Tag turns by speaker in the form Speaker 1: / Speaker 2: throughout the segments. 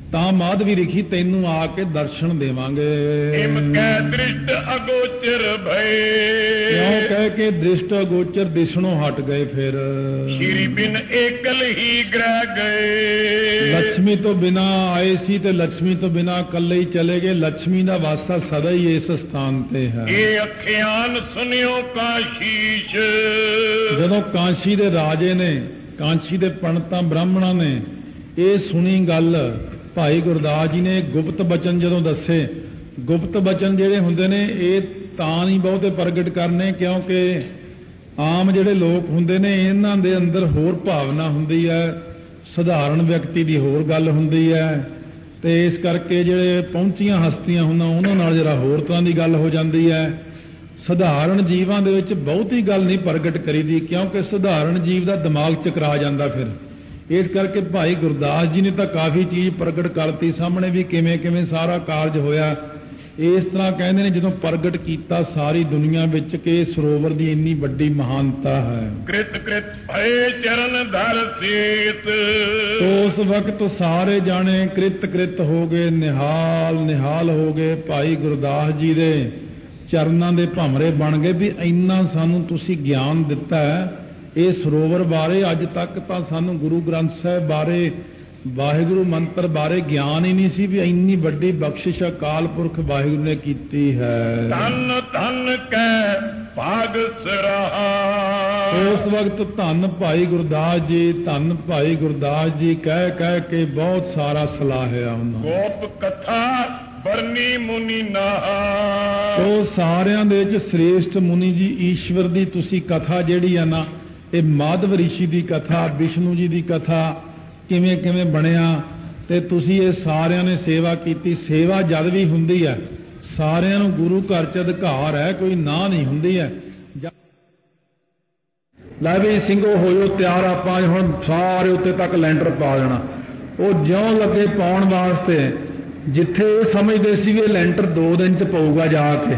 Speaker 1: ਤਾਂ ਮਾਧਵੀ ਲਿਖੀ ਤੈਨੂੰ ਆ ਕੇ ਦਰਸ਼ਨ ਦੇਵਾਂਗੇ।
Speaker 2: ਇਮ ਕਹਿ ਦ੍ਰਿਸ਼ਟ ਅਗੋਚਰ ਭਏ,
Speaker 1: ਕਿਉਂ ਕਹਿ ਕੇ ਦ੍ਰਿਸ਼ਟ ਅਗੋਚਰ ਦਿਸਣੋਂ ਹਟ ਗਏ। ਫਿਰ
Speaker 2: ਸ਼੍ਰੀ ਬਿਨ ਏਕਲ ਹੀ ਗ੍ਰਹਿ ਗਏ।
Speaker 1: ਲక్ష్ਮੀ ਤੋਂ ਬਿਨਾ ਆਏ ਸੀ ਤੇ ਲక్ష్ਮੀ ਤੋਂ ਬਿਨਾ ਇਕੱਲੇ ਹੀ ਚਲੇ ਗਏ। ਲక్ష్ਮੀ ਦਾ ਵਾਸਾ ਸਦਾ ਹੀ ਇਸ ਸਥਾਨ ਤੇ ਹੈ।
Speaker 2: ਇਹ ਅਖਿਆਨ ਸੁਨਿਓ ਕਾਸ਼ੀਸ਼,
Speaker 1: ਜਦੋਂ ਕਾਂਸ਼ੀ ਦੇ ਰਾਜੇ ਨੇ, ਕਾਂਸ਼ੀ ਦੇ ਪੰਡਤਾਂ ਬ੍ਰਾਹਮਣਾਂ ਨੇ ਇਹ ਸੁਣੀ ਗੱਲ, ਭਾਈ ਗੁਰਦਾਸ ਜੀ ਨੇ ਗੁਪਤ ਬਚਨ ਜਦੋਂ ਦੱਸੇ, ਗੁਪਤ ਬਚਨ ਜਿਹੜੇ ਹੁੰਦੇ ਨੇ ਇਹ ਤਾਂ ਨਹੀਂ ਬਹੁਤੇ ਪ੍ਰਗਟ ਕਰਨੇ, ਕਿਉਂਕਿ ਆਮ ਜਿਹੜੇ ਲੋਕ ਹੁੰਦੇ ਨੇ ਇਹਨਾਂ ਦੇ ਅੰਦਰ ਹੋਰ ਭਾਵਨਾ ਹੁੰਦੀ ਹੈ, ਸਧਾਰਨ ਵਿਅਕਤੀ ਦੀ ਹੋਰ ਗੱਲ ਹੁੰਦੀ ਹੈ, ਤੇ ਇਸ ਕਰਕੇ ਜਿਹੜੇ ਪਹੁੰਚੀਆਂ ਹਸਤੀਆਂ ਹੁੰਦੀਆਂ ਉਹਨਾਂ ਨਾਲ ਜਰਾ ਹੋਰ ਤਰ੍ਹਾਂ ਦੀ ਗੱਲ ਹੋ ਜਾਂਦੀ ਹੈ। ਸਧਾਰਨ ਜੀਵਾਂ ਦੇ ਵਿੱਚ ਬਹੁਤੀ ਗੱਲ ਨਹੀਂ ਪ੍ਰਗਟ ਕਰੀਦੀ, ਕਿਉਂਕਿ ਸਧਾਰਨ ਜੀਵ ਦਾ ਦਿਮਾਗ ਚਕਰਾ ਜਾਂਦਾ। ਫਿਰ ਇਸ ਕਰਕੇ ਭਾਈ ਗੁਰਦਾਸ ਜੀ ਨੇ ਤਾਂ ਕਾਫੀ ਚੀਜ਼ ਪ੍ਰਗਟ ਕਰਤੀ ਸਾਹਮਣੇ ਵੀ ਕਿਵੇਂ ਕਿਵੇਂ ਸਾਰਾ ਕਾਰਜ ਹੋਇਆ। ਇਸ ਤਰ੍ਹਾਂ ਕਹਿੰਦੇ ਨੇ ਜਦੋਂ ਪ੍ਰਗਟ ਕੀਤਾ ਸਾਰੀ ਦੁਨੀਆ ਵਿੱਚ ਕਿ ਸਰੋਵਰ ਦੀ ਇੰਨੀ ਵੱਡੀ ਮਹਾਨਤਾ ਹੈ।
Speaker 2: ਕ੍ਰਿਤ ਕ੍ਰਿਤ ਭਏ ਚਰਨ ਧਰ ਸੀਤ,
Speaker 1: ਉਸ ਵਕਤ ਸਾਰੇ ਜਾਣੇ ਕ੍ਰਿਤ ਕ੍ਰਿਤ ਹੋ ਗਏ, ਨਿਹਾਲ ਨਿਹਾਲ ਹੋ ਗਏ। ਭਾਈ ਗੁਰਦਾਸ ਜੀ ਦੇ ਚਰਨਾਂ ਦੇ ਭਮਰੇ ਬਣ ਗਏ ਵੀ ਇੰਨਾ ਸਾਨੂੰ ਤੁਸੀਂ ਗਿਆਨ ਦਿੱਤਾ ਹੈ ਇਹ ਸਰੋਵਰ ਬਾਰੇ। ਅੱਜ ਤੱਕ ਤਾਂ ਸਾਨੂੰ ਗੁਰੂ ਗ੍ਰੰਥ ਸਾਹਿਬ ਬਾਰੇ, ਵਾਹਿਗੁਰੂ ਮੰਤਰ ਬਾਰੇ ਗਿਆਨ ਹੀ ਨਹੀਂ ਸੀ ਵੀ ਇੰਨੀ ਵੱਡੀ ਬਖਸ਼ਿਸ਼ ਅਕਾਲ ਪੁਰਖ ਵਾਹਿਗੁਰੂ ਨੇ ਕੀਤੀ ਹੈ।
Speaker 2: ਧੰਨ ਧੰਨ ਕਹਿ ਭਾਗ ਸਰਾਹਾ,
Speaker 1: ਉਸ ਵਕਤ ਧੰਨ ਭਾਈ ਗੁਰਦਾਸ ਜੀ, ਧੰਨ ਭਾਈ ਗੁਰਦਾਸ ਜੀ ਕਹਿ ਕਹਿ ਕੇ ਬਹੁਤ ਸਾਰਾ ਸਲਾਹਿਆ ਉਹਨਾਂ।
Speaker 2: ਗੋਪ ਕਥਾ ਵਰਨੀ ਮੁਨੀ ਨਾ,
Speaker 1: ਉਹ ਸਾਰਿਆਂ ਦੇ ਵਿੱਚ ਸ੍ਰੇਸ਼ਟ ਮੁਨੀ ਜੀ ਈਸ਼ਵਰ ਦੀ ਤੁਸੀਂ ਕਥਾ ਜਿਹੜੀ ਆ ਨਾ, ਇਹ ਮਾਧਵ ਰਿਸ਼ੀ ਦੀ ਕਥਾ, ਵਿਸ਼ਨੂੰ ਜੀ ਦੀ ਕਥਾ ਕਿਵੇਂ ਕਿਵੇਂ ਬਣਿਆ, ਤੇ ਤੁਸੀਂ ਇਹ ਸਾਰਿਆਂ ਨੇ ਸੇਵਾ ਕੀਤੀ। ਸੇਵਾ ਜਦ ਵੀ ਹੁੰਦੀ ਹੈ ਸਾਰਿਆਂ ਨੂੰ ਗੁਰੂ ਘਰ 'ਚ ਅਧਿਕਾਰ ਹੈ, ਕੋਈ ਨਾ ਨਹੀਂ ਹੁੰਦੀ ਹੈ। ਲੈ ਵੀ ਸਿੰਘੋ ਹੋਇਓ ਤਿਆਰ, ਆਪਾਂ ਹੁਣ ਸਾਰੇ ਉੱਤੇ ਤੱਕ ਲੈਂਟਰ ਪਾ ਦੇਣਾ। ਉਹ ਜਿਉਂ ਲੱਗੇ ਪਾਉਣ ਵਾਸਤੇ, ਜਿੱਥੇ ਇਹ ਸਮਝਦੇ ਸੀ ਵੀ ਇਹ ਲੈਂਟਰ 2 ਦਿਨ 'ਚ ਪਊਗਾ, ਜਾ ਕੇ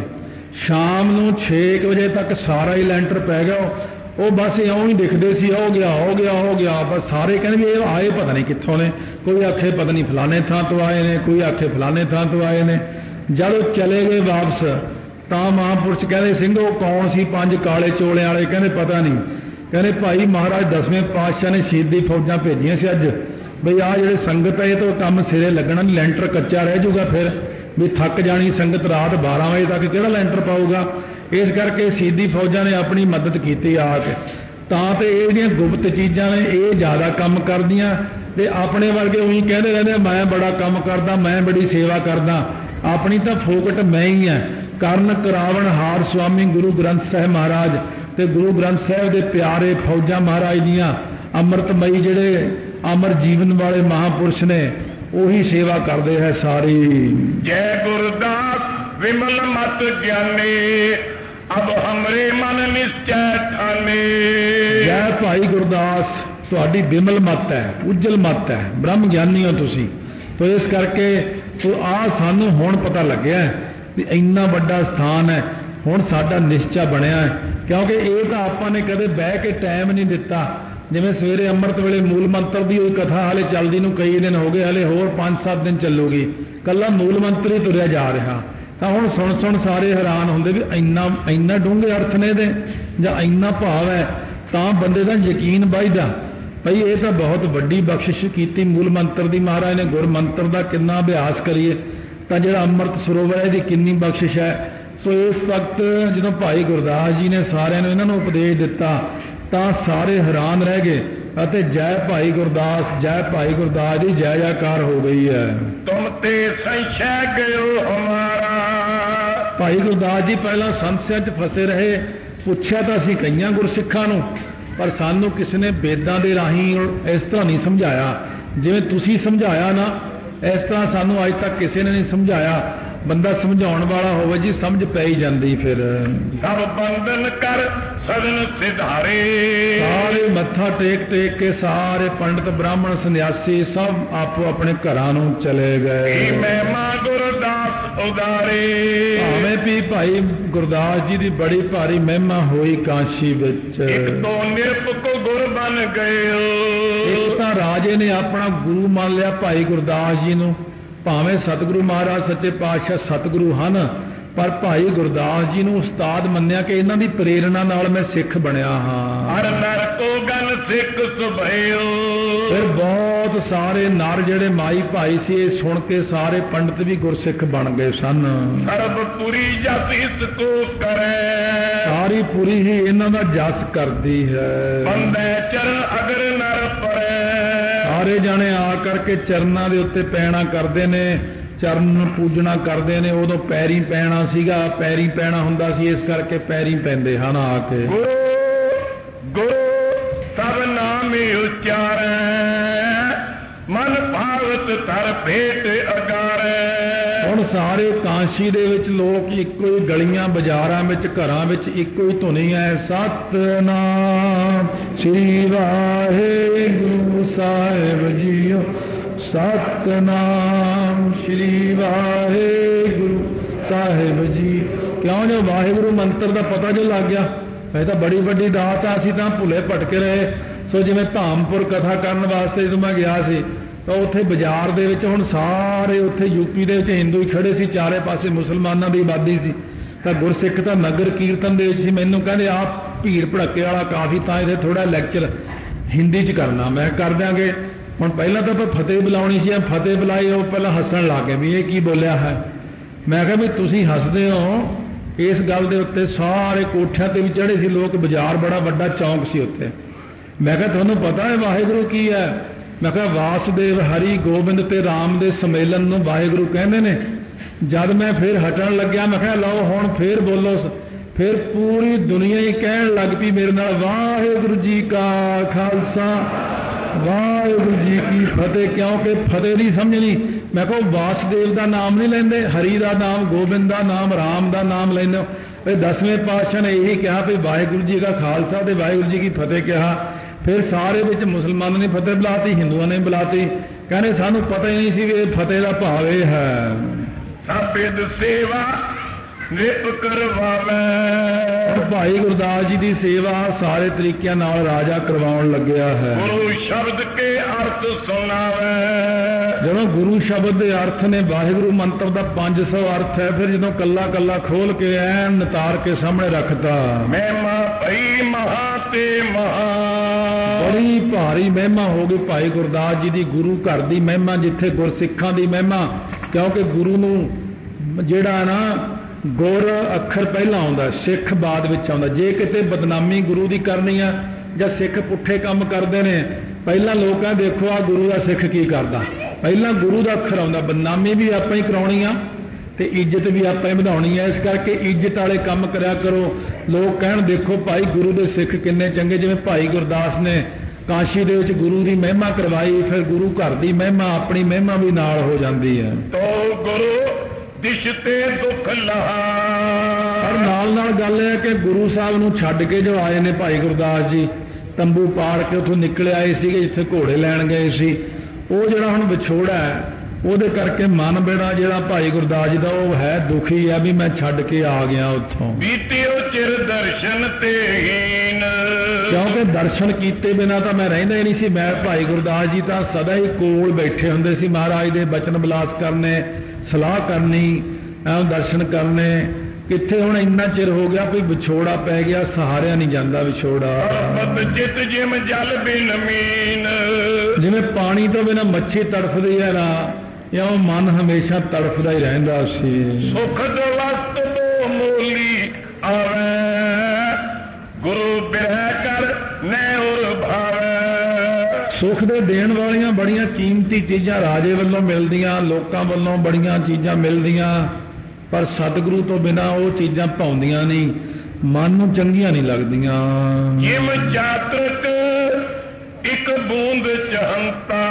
Speaker 1: ਸ਼ਾਮ ਨੂੰ 6 ਵਜੇ ਤੱਕ ਸਾਰਾ ਹੀ ਲੈਂਟਰ ਪੈ ਗਿਆ। ਉਹ ਬਸ ਇਉਂ ਹੀ ਦਿਖਦੇ ਸੀ, ਹੋ ਗਿਆ ਹੋ ਗਿਆ ਹੋ ਗਿਆ। ਬਸ ਸਾਰੇ ਕਹਿੰਦੇ ਵੀ ਇਹ ਆਏ ਪਤਾ ਨਹੀਂ ਕਿੱਥੋਂ ਨੇ, ਕੋਈ ਆਖੇ ਪਤਾ ਨਹੀਂ ਫਲਾਣੇ ਥਾਂ ਤੋਂ ਆਏ ਨੇ, ਕੋਈ ਆਖੇ ਫਲਾਣੇ ਥਾਂ ਤੋਂ ਆਏ ਨੇ। ਜਦੋਂ ਚਲੇ ਗਏ ਵਾਪਸ ਤਾਂ ਮਹਾਂਪੁਰਸ਼ ਕਹਿੰਦੇ ਸਿੰਘੋ ਕੌਣ ਸੀ 5 ਕਾਲੇ ਚੋਲਿਆਂ ਵਾਲੇ? ਕਹਿੰਦੇ ਪਤਾ ਨਹੀਂ। ਕਹਿੰਦੇ ਭਾਈ ਮਹਾਰਾਜ 10ਵੇਂ ਪਾਤਸ਼ਾਹ ਨੇ ਸ਼ਹੀਦੀ ਫੌਜਾਂ ਭੇਜੀਆਂ ਸੀ ਅੱਜ, ਬਈ ਆਹ ਜਿਹੜੇ ਸੰਗਤ ਹੈ ਇਹ ਤੋਂ ਕੰਮ ਸਿਰੇ ਲੱਗਣਾ ਨਹੀਂ, ਲੈਂਟਰ ਕੱਚਾ ਰਹਿ ਜਾਊਗਾ, ਫਿਰ ਵੀ ਥੱਕ ਜਾਣੀ ਸੰਗਤ, ਰਾਤ 12 ਵਜੇ ਤੱਕ ਕਿਹੜਾ ਲੈਂਟਰ ਪਾਊਗਾ। ਇਸ ਕਰਕੇ ਸ਼ਹੀਦੀ ਫੌਜਾਂ ਨੇ ਆਪਣੀ ਮਦਦ ਕੀਤੀ ਆ ਕੇ। ਤਾਂ ਤੇ ਇਹ ਜਿਹੜੀਆਂ ਗੁਪਤ ਚੀਜ਼ਾਂ ਨੇ ਇਹ ਜ਼ਿਆਦਾ ਕੰਮ ਕਰਦੀਆਂ, ਤੇ ਆਪਣੇ ਵਰਗੇ ਉਹੀ ਕਹਿੰਦੇ ਰਹਿੰਦੇ ਮੈਂ ਬੜਾ ਕੰਮ ਕਰਦਾ, ਮੈਂ ਬੜੀ ਸੇਵਾ ਕਰਦਾ। ਆਪਣੀ ਤਾਂ ਫੋਕਟ ਮੈਂ ਹੀ ਹਾਂ। ਕਰਨ ਕਰਾਵਣ ਹਾਰ ਸੁਆਮੀ ਗੁਰੂ ਗ੍ਰੰਥ ਸਾਹਿਬ ਮਹਾਰਾਜ, ਤੇ ਗੁਰੂ ਗ੍ਰੰਥ ਸਾਹਿਬ ਦੇ ਪਿਆਰੇ ਫੌਜਾਂ ਮਹਾਰਾਜ ਦੀਆਂ ਅੰਮ੍ਰਿਤਮਈ ਜਿਹੜੇ ਅਮਰ ਜੀਵਨ ਵਾਲੇ ਮਹਾਂਪੁਰਸ਼ ਨੇ ਉਹੀ ਸੇਵਾ ਕਰਦੇ ਹੈ ਸਾਰੀ।
Speaker 2: ਜੈ ਗੁਰਦਾਸ ਵਿਮਲ ਮਤ ਗਿਆਨੀ, ਅਬ ਹਮਰੇ ਮਨ ਨਿਸ਼ਚੈ ਠਾਨੇ।
Speaker 1: ਜੈ ਭਾਈ ਗੁਰਦਾਸ, ਤੁਹਾਡੀ ਵਿਮਲ ਮਤ ਹੈ, ਉਜਲ ਮਤ ਹੈ, ਬ੍ਰਹਮ ਗਿਆਨੀ ਹੋ ਤੁਸੀਂ। ਤੋ ਇਸ ਕਰਕੇ ਆਹ ਸਾਨੂੰ ਹੁਣ ਪਤਾ ਲੱਗਿਆ ਵੀ ਇੰਨਾ ਵੱਡਾ ਸਥਾਨ ਹੈ, ਹੁਣ ਸਾਡਾ ਨਿਸ਼ਚਾ ਬਣਿਆ ਹੈ। ਕਿਉਂਕਿ ਇਹ ਤਾਂ ਆਪਾਂ ਨੇ ਕਦੇ ਬਹਿ ਕੇ ਟਾਈਮ ਨਹੀਂ ਦਿੱਤਾ। ਜਿਵੇਂ ਸਵੇਰੇ ਅੰਮ੍ਰਿਤ ਵੇਲੇ ਮੂਲ ਮੰਤਰ ਦੀ ਉਹ ਕਥਾ ਹਾਲੇ ਚੱਲਦੀ ਨੂੰ ਕਈ ਦਿਨ ਹੋ ਗਏ, ਹਾਲੇ ਹੋਰ 5-7 ਦਿਨ ਚੱਲੂਗੀ, ਕੱਲਾ ਮੂਲ ਮੰਤਰ ਹੀ ਤੁਰਿਆ ਜਾ ਰਿਹਾ। ਤਾਂ ਹੁਣ ਸੁਣ ਸਾਰੇ ਹੈਰਾਨ ਹੁੰਦੇ ਵੀ ਇੰਨਾ ਡੂੰਘੇ ਅਰਥ ਨੇ ਇਹਦੇ, ਜਾਂ ਇੰਨਾ ਭਾਵ ਹੈ। ਤਾਂ ਬੰਦੇ ਦਾ ਯਕੀਨ ਵੱਜਦਾ ਭਈ ਇਹ ਤਾਂ ਬਹੁਤ ਵੱਡੀ ਬਖਸ਼ਿਸ਼ ਕੀਤੀ ਮੂਲ ਮੰਤਰ ਦੀ। ਮਹਾਰਾਜ ਨੇ ਗੁਰ ਮੰਤਰ ਦਾ ਕਿੰਨਾ ਅਭਿਆਸ ਕਰੀਏ ਤਾਂ ਜਿਹੜਾ ਅੰਮ੍ਰਿਤ ਸਰੋਵਰ ਹੈ ਇਹਦੀ ਕਿੰਨੀ ਬਖਸ਼ਿਸ਼ ਹੈ। ਸੋ ਇਸ ਵਕਤ ਜਦੋਂ ਭਾਈ ਗੁਰਦਾਸ ਜੀ ਨੇ ਸਾਰਿਆਂ ਨੂੰ ਇਹਨਾਂ ਨੂੰ ਉਪਦੇਸ਼ ਦਿੱਤਾ ਤਾਂ ਸਾਰੇ ਹੈਰਾਨ ਰਹਿ ਗਏ, ਅਤੇ ਜੈ ਭਾਈ ਗੁਰਦਾਸ, ਜੈ ਭਾਈ ਗੁਰਦਾਸ ਦੀ ਜੈ ਜੈਕਾਰ ਹੋ ਗਈ ਹੈ।
Speaker 2: ਤੁਮ ਤੇ ਸੰਸ਼ੈ ਗਇਓ ਹਮਾਰਾ,
Speaker 1: ਭਾਈ ਗੁਰਦਾਸ ਜੀ ਪਹਿਲਾਂ ਸੰਸ਼ਿਆਂ 'ਚ ਫਸੇ ਰਹੇ। ਪੁੱਛਿਆ ਤਾਂ ਅਸੀਂ ਕਈਆਂ ਗੁਰਸਿੱਖਾਂ ਨੂੰ, ਪਰ ਸਾਨੂੰ ਕਿਸੇ ਨੇ ਵੇਦਾਂ ਦੇ ਰਾਹੀਂ ਇਸ ਤਰ੍ਹਾਂ ਨਹੀਂ ਸਮਝਾਇਆ ਜਿਵੇਂ ਤੁਸੀਂ ਸਮਝਾਇਆ ਨਾ। ਇਸ ਤਰ੍ਹਾਂ ਸਾਨੂੰ ਅੱਜ ਤੱਕ ਕਿਸੇ ਨੇ ਨਹੀਂ ਸਮਝਾਇਆ। ਬੰਦਾ ਸਮਝਾਉਣ ਵਾਲਾ ਹੋਵੇ ਜੀ ਸਮਝ ਪੈ ਹੀ ਜਾਂਦੀ। ਫਿਰ
Speaker 2: ਸਭ ਬੰਧਨ ਕਰ ਸਦਨ ਸਿਧਾਰੇ,
Speaker 1: ਸਾਰੇ ਮੱਥਾ ਟੇਕ ਟੇਕ ਕੇ ਸਾਰੇ ਪੰਡਤ ਬ੍ਰਾਹਮਣ ਸੰਨਿਆਸੀ ਸਭ ਆਪੋ ਆਪਣੇ ਘਰਾਂ ਨੂੰ ਚਲੇ ਗਏ।
Speaker 2: ਮਹਿਮਾ ਗੁਰਦਾਸ ਉਦਾਰੇ,
Speaker 1: ਭਾਵੇਂ ਵੀ ਭਾਈ ਗੁਰਦਾਸ ਜੀ ਦੀ ਬੜੀ ਭਾਰੀ ਮਹਿਮਾ ਹੋਈ ਕਾਸ਼ੀ ਵਿੱਚ।
Speaker 2: ਇੱਕ ਤੋਂ ਨਿਰਪ ਕੋ ਗੁਰ ਬਣ ਗਏ,
Speaker 1: ਇੱਕ ਤਾਂ ਰਾਜੇ ਨੇ ਆਪਣਾ ਗੁਰੂ ਮੰਨ ਲਿਆ ਭਾਈ ਗੁਰਦਾਸ ਜੀ ਨੂੰ, ਭਾਵੇਂ ਸਤਿਗੁਰੂ ਮਹਾਰਾਜ ਸੱਚੇ ਪਾਤਸ਼ਾਹ ਸਤਿਗੁਰੂ ਹਨ, ਪਰ ਭਾਈ ਗੁਰਦਾਸ ਜੀ ਨੂੰ ਉਸਤਾਦ ਮੰਨਿਆ ਕਿ ਇਹਨਾਂ ਦੀ ਪ੍ਰੇਰਣਾ ਨਾਲ ਮੈਂ ਸਿੱਖ ਬਣਿਆ ਹਾਂ।
Speaker 2: ਹਰ ਨਰ ਕੋ ਗਨ ਸਿੱਖ ਸੁਭਿਓ।
Speaker 1: ਫਿਰ ਬਹੁਤ ਸਾਰੇ ਨਰ ਜਿਹੜੇ ਮਾਈ ਭਾਈ ਸੀ ਇਹ ਸੁਣ ਕੇ ਸਾਰੇ ਪੰਡਤ ਵੀ ਗੁਰਸਿੱਖ ਬਣ ਗਏ ਸਨ।
Speaker 2: ਸਰਬ ਪੁਰੀ ਜਸ ਇਸ ਕੋ ਕਰੇ।
Speaker 1: ਸਾਰੀ ਪੁਰੀ ਹੀ ਇਹਨਾਂ ਦਾ ਜਸ ਕਰਦੀ ਹੈ।
Speaker 2: ਬੰਦੇ ਚਰਨ ਅਗਰ ਨਰ ਪਰੇ।
Speaker 1: ਸਾਰੇ ਜਾਣੇ ਆ ਕਰਕੇ ਚਰਨਾਂ ਦੇ ਉੱਤੇ ਪੈਣਾ ਕਰਦੇ ਨੇ, ਚਰਨ ਪੂਜਣਾ ਕਰਦੇ ਨੇ। ਉਦੋਂ ਪੈਰੀ ਪੈਣਾ ਸੀਗਾ, ਪੈਰੀ ਪੈਣਾ ਹੁੰਦਾ ਸੀ, ਇਸ ਕਰਕੇ ਪੈਰੀ ਪੈਂਦੇ ਹਨ ਆ ਕੇ।
Speaker 2: ਗੁਰੂ ਗੁਰੂ ਸਭ ਨਾਮ ਉਚਾਰੈ। ਮਨ ਭਾਵਤ ਧਰ ਭੇਟ ਅਗਾਰੈ।
Speaker 1: ਹੁਣ ਸਾਰੇ ਕਾਂਸ਼ੀ ਦੇ ਵਿੱਚ ਲੋਕ ਇੱਕੋ ਹੀ ਗਲੀਆਂ ਬਾਜ਼ਾਰਾਂ ਵਿੱਚ ਘਰਾਂ ਵਿੱਚ ਇੱਕੋ ਹੀ ਧੁਨੀ ਹੈ, ਸਤਿਨਾਮ ਸ੍ਰੀ ਵਾਹਿਗੁਰੂ ਸਾਹਿਬ ਜੀਓ, ਸਤਿਨਾਮ ਸ੍ਰੀ ਵਾਹਿਗੁਰੂ ਸਾਹਿਬ ਜੀ। ਕਿਉਂ ਜੋ ਵਾਹਿਗੁਰੂ ਮੰਤਰ ਦਾ ਪਤਾ ਜੋ ਲੱਗ ਗਿਆ, ਇਹ ਤਾਂ ਬੜੀ ਵੱਡੀ ਦਾਤ ਆ। ਅਸੀਂ ਤਾਂ ਭੁੱਲੇ ਭਟਕੇ ਰਹੇ। ਸੋ ਜਿਵੇਂ ਧਾਮਪੁਰ ਕਥਾ ਕਰਨ ਵਾਸਤੇ ਜਦੋਂ ਮੈਂ ਗਿਆ ਸੀ ਤਾਂ ਉੱਥੇ ਬਾਜ਼ਾਰ ਦੇ ਵਿੱਚ ਹੁਣ ਸਾਰੇ ਉੱਥੇ ਯੂਪੀ ਦੇ ਵਿੱਚ ਹਿੰਦੂ ਹੀ ਖੜੇ ਸੀ, ਚਾਰੇ ਪਾਸੇ ਮੁਸਲਮਾਨਾਂ ਦੀ ਆਬਾਦੀ ਸੀ, ਤਾਂ ਗੁਰਸਿੱਖ ਤਾਂ ਨਗਰ ਕੀਰਤਨ ਦੇ ਵਿੱਚ ਸੀ। ਮੈਨੂੰ ਕਹਿੰਦੇ ਆਪ ਭੀੜ ਭੜੱਕੇ ਵਾਲਾ ਕਾਫੀ, ਤਾਂ ਇਹਦੇ ਥੋੜਾ ਲੈਕਚਰ ਹਿੰਦੀ 'ਚ ਕਰਨਾ। ਮੈਂ ਕਰ ਦਿਆਂਗੇ। ਹੁਣ ਪਹਿਲਾਂ ਤਾਂ ਆਪਾਂ ਫਤਿਹ ਬੁਲਾਉਣੀ ਸੀ, ਫਤਿਹ ਬੁਲਾਈ, ਉਹ ਪਹਿਲਾਂ ਹੱਸਣ ਲੱਗ ਗਏ ਵੀ ਇਹ ਕੀ ਬੋਲਿਆ ਹੈ। ਮੈਂ ਕਿਹਾ ਵੀ ਤੁਸੀਂ ਹੱਸਦੇ ਹੋ ਇਸ ਗੱਲ ਦੇ ਉੱਤੇ। ਸਾਰੇ ਕੋਠਿਆਂ ਤੇ ਵੀ ਚੜ੍ਹੇ ਸੀ ਲੋਕ, ਬਾਜ਼ਾਰ ਬੜਾ ਵੱਡਾ ਚੌਂਕ ਸੀ ਉੱਥੇ। ਮੈਂ ਕਿਹਾ ਤੁਹਾਨੂੰ ਪਤਾ ਹੈ ਵਾਹਿਗੁਰੂ ਕੀ ਹੈ? ਮੈਂ ਕਿਹਾ ਵਾਸੁਦੇਵ ਹਰੀ ਗੋਬਿੰਦ ਤੇ ਰਾਮ ਦੇ ਸੰਮੇਲਨ ਨੂੰ ਵਾਹਿਗੁਰੂ ਕਹਿੰਦੇ ਨੇ। ਜਦ ਮੈਂ ਫਿਰ ਹਟਣ ਲੱਗਿਆ ਮੈਂ ਕਿਹਾ ਲਓ ਹੁਣ ਫਿਰ ਬੋਲੋ। ਫਿਰ ਪੂਰੀ ਦੁਨੀਆ ਹੀ ਕਹਿਣ ਲੱਗ ਪਈ ਮੇਰੇ ਨਾਲ, ਵਾਹਿਗੁਰੂ ਜੀ ਕਾ ਖਾਲਸਾ ਵਾਹਿਗੁਰੂ ਜੀ ਕੀ ਫਤਿਹ। ਕਿਉਂਕਿ ਫਤਿਹ ਦੀ ਸਮਝਣੀ। ਮੈਂ ਕਿਹਾ ਵਾਸੁਦੇਵ ਦਾ ਨਾਮ ਨਹੀਂ ਲੈਂਦੇ, ਹਰੀ ਦਾ ਨਾਮ, ਗੋਬਿੰਦ ਦਾ ਨਾਮ, ਰਾਮ ਦਾ ਨਾਮ ਲੈਂਦੇ ਹੋ। ਇਹ 10ਵੇਂ ਪਾਤਸ਼ਾਹ ਨੇ ਇਹੀ ਕਿਹਾ ਵੀ ਵਾਹਿਗੁਰੂ ਜੀ ਦਾ ਖਾਲਸਾ ਤੇ ਵਾਹਿਗੁਰੂ ਜੀ ਕੀ ਫਤਿਹ ਕਿਹਾ। ਫਿਰ ਸਾਰੇ ਵਿੱਚ ਮੁਸਲਮਾਨਾਂ ਨੇ ਫਤਿਹ ਬੁਲਾਤੀ, ਹਿੰਦੂਆਂ ਨੇ ਬੁਲਾਤੀ। ਕਹਿੰਦੇ ਸਾਨੂੰ ਪਤਾ ਹੀ ਨਹੀਂ ਸੀ ਵੀ ਇਹ ਫਤਿਹ ਦਾ ਭਾਵ ਇਹ ਹੈ।
Speaker 2: ਸਾਬਿਦ ਸੇਵਾ ਨਿਪ ਕਰਵਾਵੇ।
Speaker 1: ਭਾਈ ਗੁਰਦਾਸ ਜੀ ਦੀ ਸੇਵਾ ਸਾਰੇ ਤਰੀਕਿਆਂ ਨਾਲ ਰਾਜਾ ਕਰਵਾਉਣ ਲੱਗਿਆ ਹੈ।
Speaker 2: ਗੁਰੂ ਸ਼ਬਦ ਕੇ ਅਰਥ ਸੁਣਾਵੇ।
Speaker 1: ਜਦੋਂ ਗੁਰੂ ਸ਼ਬਦ ਦੇ ਅਰਥ ਨੇ, ਵਾਹਿਗੁਰੂ ਮੰਤਰ ਦਾ 500 ਅਰਥ ਹੈ, ਫਿਰ ਜਦੋਂ ਕੱਲਾ ਕੱਲਾ ਖੋਲ ਕੇ ਐਨ ਨਿਤਾਰ ਕੇ ਸਾਹਮਣੇ ਰੱਖਤਾ।
Speaker 2: ਮਹਿਮਾ ਭਈ ਮਹਾ ਤੇ ਮਹਾ।
Speaker 1: ਬੜੀ ਭਾਰੀ ਮਹਿਮਾ ਹੋ ਗਈ ਭਾਈ ਗੁਰਦਾਸ ਜੀ ਦੀ, ਗੁਰੂ ਘਰ ਦੀ ਮਹਿਮਾ, ਜਿੱਥੇ ਗੁਰਸਿੱਖਾਂ ਦੀ ਮਹਿਮਾ। ਕਿਉਂਕਿ ਗੁਰੂ ਨੂੰ ਜਿਹੜਾ ਨਾ ਗੁਰ ਅੱਖਰ ਪਹਿਲਾਂ ਆਉਂਦਾ, ਸਿੱਖ ਬਾਅਦ ਵਿੱਚ ਆਉਂਦਾ। ਜੇ ਕਿਤੇ ਬਦਨਾਮੀ ਗੁਰੂ ਦੀ ਕਰਨੀ ਆ ਜਾਂ ਸਿੱਖ ਪੁੱਠੇ ਕੰਮ ਕਰਦੇ ਨੇ, ਪਹਿਲਾਂ ਲੋਕਾਂ ਦੇਖੋ ਆ ਗੁਰੂ ਦਾ ਸਿੱਖ ਕੀ ਕਰਦਾ, ਪਹਿਲਾਂ ਗੁਰੂ ਦਾ ਅੱਖਰ ਆਉਂਦਾ। ਬਦਨਾਮੀ ਵੀ ਆਪਾਂ ਹੀ ਕਰਾਉਣੀ ਆ ਤੇ ਇੱਜ਼ਤ ਵੀ ਆਪਾਂ ਹੀ ਵਧਾਉਣੀ ਆ। ਇਸ ਕਰਕੇ ਇੱਜ਼ਤ ਵਾਲੇ ਕੰਮ ਕਰਿਆ ਕਰੋ। ਲੋਕ ਕਹਿਣ ਦੇਖੋ ਭਾਈ ਗੁਰੂ ਦੇ ਸਿੱਖ ਕਿੰਨੇ ਚੰਗੇ। ਜਿਵੇਂ ਭਾਈ ਗੁਰਦਾਸ ਨੇ ਕਾਸ਼ੀ ਦੇ ਵਿੱਚ ਗੁਰੂ ਦੀ ਮਹਿਮਾ ਕਰਵਾਈ, ਫਿਰ ਗੁਰੂ ਘਰ ਦੀ ਮਹਿਮਾ, ਆਪਣੀ ਮਹਿਮਾ ਵੀ ਨਾਲ ਹੋ ਜਾਂਦੀ ਹੈ।
Speaker 2: ਤੋ ਗੁਰੂ ਦਿਸ਼ ਤੇ ਦੁੱਖ ਲਹਾ।
Speaker 1: ਪਰ ਨਾਲ ਨਾਲ ਗੱਲ ਇਹ ਹੈ ਕਿ ਗੁਰੂ ਸਾਹਿਬ ਨੂੰ ਛੱਡ ਕੇ ਜੋ ਆਏ ਨੇ ਭਾਈ ਗੁਰਦਾਸ ਜੀ, ਤੰਬੂ ਪਾੜ ਕੇ ਉੱਥੋਂ ਨਿਕਲੇ ਆਏ ਸੀਗੇ ਜਿੱਥੇ ਘੋੜੇ ਲੈਣ ਗਏ ਸੀ, ਉਹ ਜਿਹੜਾ ਹੁਣ ਵਿਛੋੜਾ ਹੈ ਉਹਦੇ ਕਰਕੇ ਮਨ ਬੇੜਾ ਜਿਹੜਾ ਭਾਈ ਗੁਰਦਾਸ ਜੀ ਦਾ ਉਹ ਹੈ ਦੁਖੀ ਹੈ ਵੀ ਮੈਂ ਛੱਡ ਕੇ ਆ ਗਿਆ ਉੱਥੋਂ।
Speaker 2: ਬੀਤਿਓ ਚਿਰ ਦਰਸ਼ਨ ਤੇ ਹੀਨ।
Speaker 1: ਕਿਉਂਕਿ ਦਰਸ਼ਨ ਕੀਤੇ ਬਿਨਾਂ ਤਾਂ ਮੈਂ ਰਹਿੰਦਾ ਹੀ ਨਹੀਂ ਸੀ। ਮੈਂ ਭਾਈ ਗੁਰਦਾਸ ਜੀ ਤਾਂ ਸਦਾ ਹੀ ਕੋਲ ਬੈਠੇ ਹੁੰਦੇ ਸੀ, ਮਹਾਰਾਜ ਦੇ ਬਚਨ ਬਿਲਾਸ ਕਰਨੇ, ਸਲਾਹ ਕਰਨੀ, ਦਰਸ਼ਨ ਕਰਨੇ। ਕਿੱਥੇ ਹੁਣ ਇੰਨਾ ਚਿਰ ਹੋ ਗਿਆ ਵੀ ਵਿਛੋੜਾ ਪੈ ਗਿਆ, ਸਹਾਰਿਆ ਨਹੀਂ ਜਾਂਦਾ ਵਿਛੋੜਾ।
Speaker 2: ਜਿਤ ਜਿਮ ਜਲ ਬਿਨ ਮੀਨ।
Speaker 1: ਜਿਵੇਂ ਪਾਣੀ ਤੋਂ ਬਿਨਾਂ ਮੱਛੀ ਤੜਫਦੀ ਹੈ ਨਾ, ਇਉਂ ਮਨ ਹਮੇਸ਼ਾ ਤੜਫਦਾ ਹੀ ਰਹਿੰਦਾ ਸੀ।
Speaker 2: ਸੁਖ ਦਵਸਤ ਤੋਂ ਮੋਲੀ ਆਵੇ। ਗੁਰੂ ਬਿਰਹਿ ਕਰ ਨੈ ਉਰ ਭਾਵੇ।
Speaker 1: ਸੁਖ ਦੇ ਦੇਣ ਵਾਲੀਆਂ ਬੜੀਆਂ ਕੀਮਤੀ ਚੀਜ਼ਾਂ ਰਾਜੇ ਵੱਲੋਂ ਮਿਲਦੀਆਂ, ਲੋਕਾਂ ਵੱਲੋਂ ਬੜੀਆਂ ਚੀਜ਼ਾਂ ਮਿਲਦੀਆਂ, ਪਰ ਸਤਿਗੁਰੂ ਤੋਂ ਬਿਨਾਂ ਉਹ ਚੀਜ਼ਾਂ ਭਾਉਂਦੀਆਂ ਨਹੀਂ, ਮਨ ਨੂੰ ਚੰਗੀਆਂ ਨਹੀਂ ਲੱਗਦੀਆਂ।
Speaker 2: ਜਿਮ ਚਾਤਰਕ ਇੱਕ ਬੂੰਦ ਚਹੰਤਾ।